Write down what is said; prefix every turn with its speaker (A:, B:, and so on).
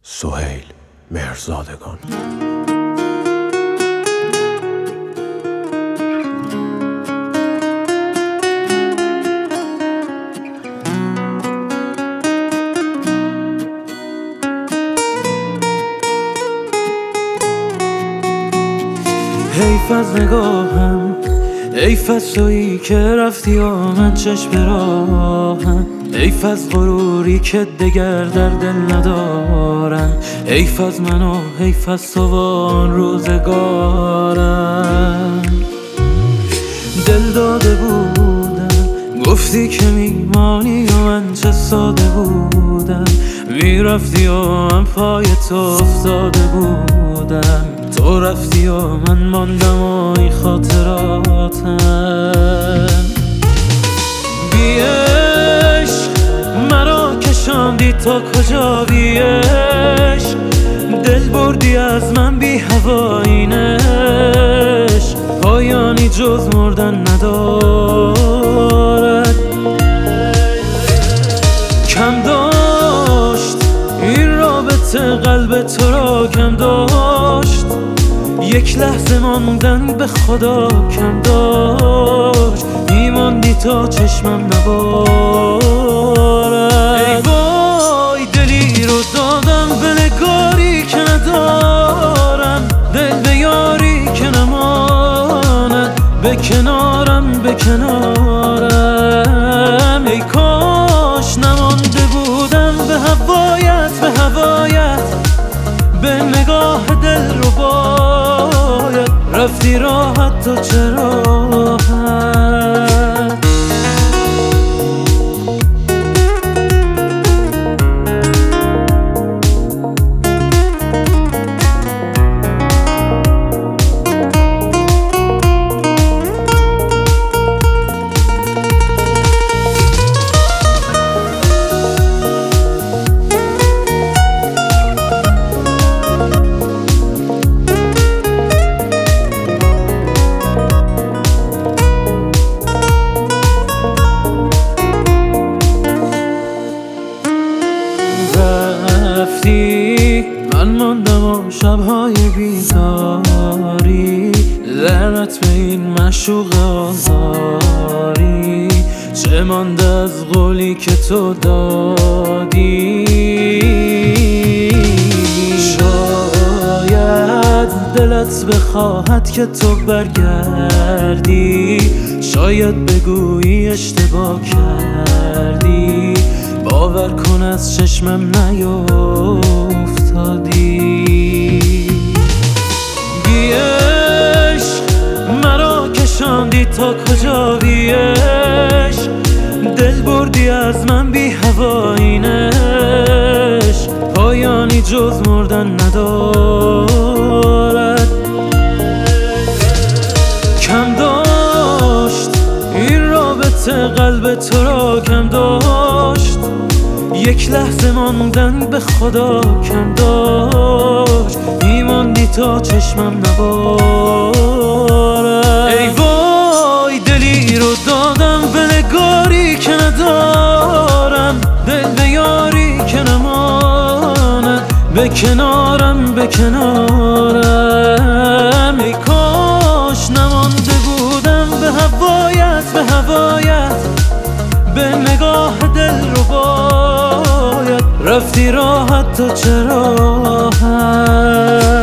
A: سهیل مهرزادگان.
B: حیف از نگاهم، حیف از تویی که رفتی و من چشم راهم، حیف از غروری که دگر در دل ندارم، حیف از من و حیف از تو و آن روزگارم. دل داده بودم گفتی که میمانی و من چه ساده بودم، میرفتی و من پای تو افتاده بودم، تو رفتی و من ماندم و این خاطراتم. بی عشق مرا کشاندی تا کجا، بی عشق دل بردی از من، بی هوایینش پایانی جز مردن ندارد. کم داشت این رابطه قلب تو را، کم داشت یک لحظه ماندن به خدا، کم داشت میماندی تا چشمم نبارد. ای وای دلی رو دادم به نگاری که ندارم، دل به یاری که نماند به کنارم، به کنارم. ای کاش نمانده بودم به هوایت، به هوایت، به نگاه دل رو باید رفتی راحت تو چرا رفتی، من ماندم و شبهای بیداری، لعنت به این معشوق آزاری، چه مانده از قولی که تو دادی. شاید دلت بخواهد که تو برگردی، شاید بگویی اشتباه کردی، باور کن از چشمم نیفتادی. بی عشق مرا کشاندی تا کجا، بی عشق دل بردی از من، بی هوایینش پایانی جز مردن ندارد. کم داشت این رابطه قلب تو را، کم داشت یک لحظه ماندن به خدا، کم داشت میماندی تا چشمم نبارد. ای وای دلی رو دادم به نگاری که ندارم، دل به یاری که نماند به کنارم، به کنارم. ای کاش نمانده بودم به هوایت، به هوایت، به نگاه دل رو باید رفتی راحت تو چرا